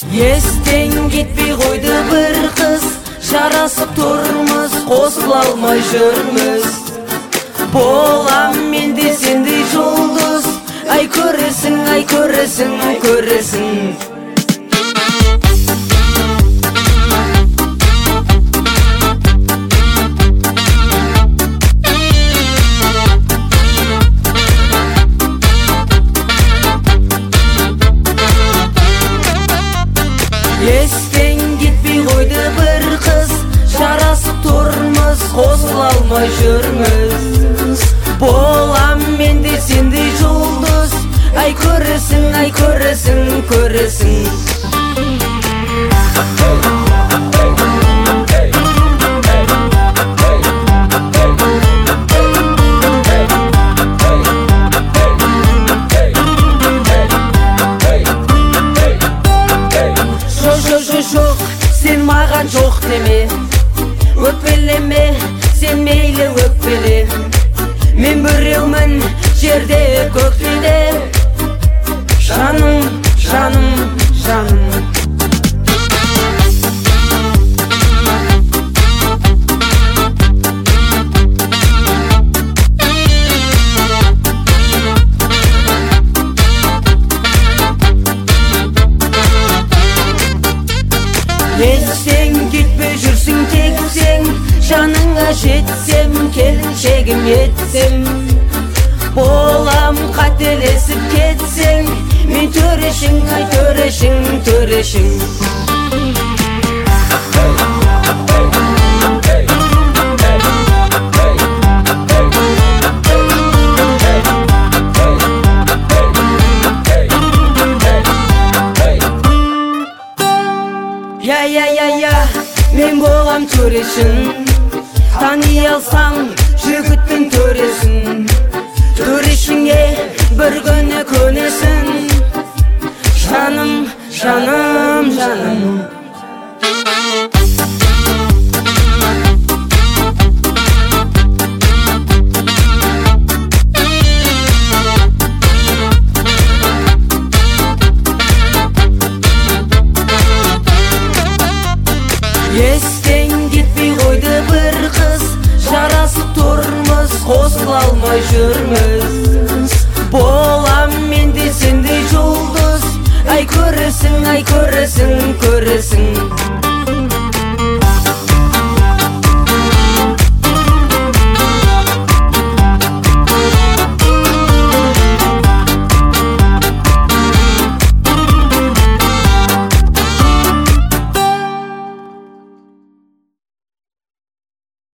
Естен кетпей қойды бір қыз, жарасып тұрмыз, қосыла алмай жүрміз. Болам мен де сендей жұлдыз, ай көресің, ай көресің, көресің. Естен кетпей қойды бір қыз, жарасып тұрмыз, қосыла алмай жүрміз. Болам мен де сендей жұлдыз, ай көресің, ай көресің, көресің. Жоқ, сен маған жоқ деме, өкпелеме, сен мейлі өкпеле. Мен біреумін жерде көктейде, жаным, жаным, жаным. Естен кетпей жүрсің тексең, жаныңа жетсем, келіншегім етсем. Болам қателесіп кетсең, мен төрешің, ай төрешің, төрешің. Я, мен болам төрешің, тани алсаң, жігіттің төресін. Төрешіңе бір күні көнесің, жаным, жаным, жаным. Естен кетпей қойды бір қыз, жарасып тұрмыз, қосыла алмай жүрміз. Болам мен де сендей жұлдыз, ай көресің, ай көресің, көресің.